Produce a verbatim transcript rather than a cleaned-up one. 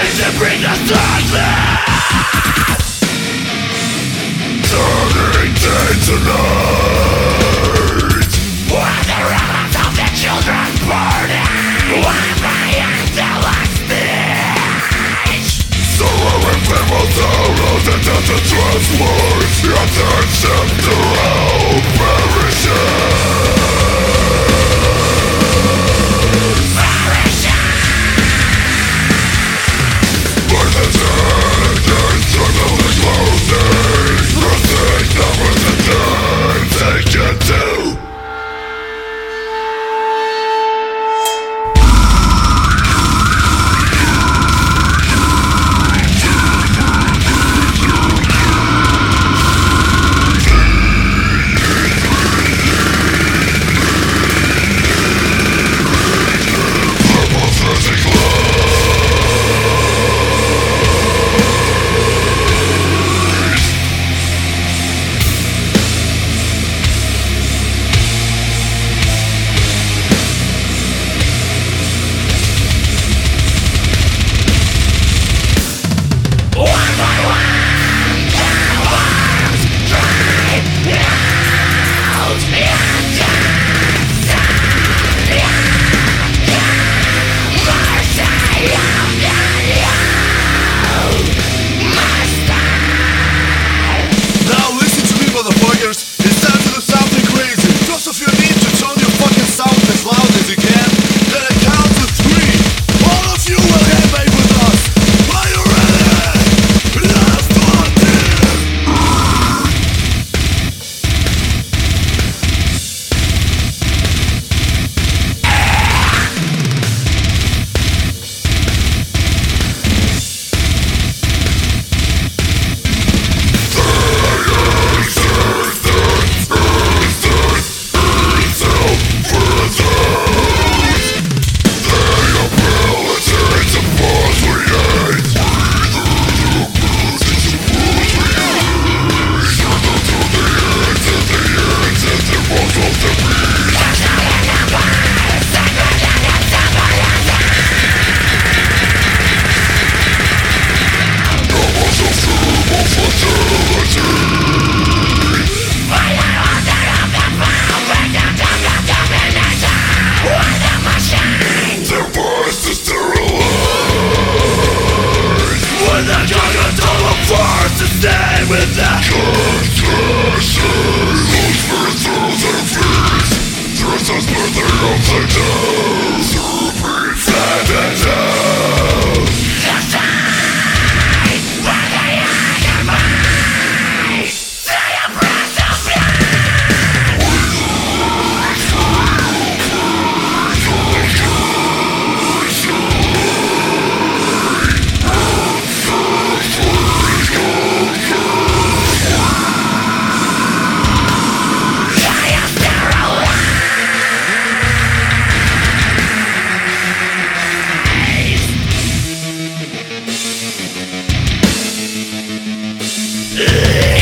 to bring us darkness. Turning day to night, while the remnants of the children burning, one by until I speech. Sorrowing people sorrows and death to transform, your attention to all perishes. With that condition, those spirits through their feet, dress us birthday upside down, through flat and down. Just die, by the enemy, to your breath of blood. We are free.